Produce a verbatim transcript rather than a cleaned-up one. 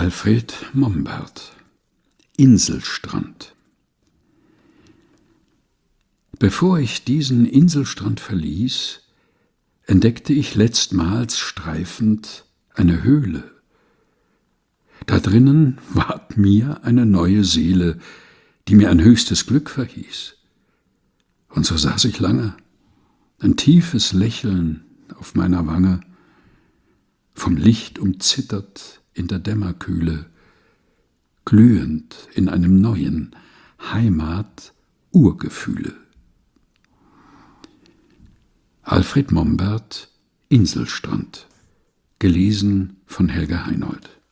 Alfred Mombert, Inselstrand. Bevor ich diesen Inselstrand verließ, entdeckte ich letztmals streifend eine Höhle. Da drinnen ward mir eine neue Seele, die mir ein höchstes Glück verhieß. Und so saß ich lange, ein tiefes Lächeln auf meiner Wange, vom Licht umzittert in der Dämmerkühle, glühend in einem neuen Heimat-Urgefühle. Alfred Mombert, Inselstrand, gelesen von Helga Heinold.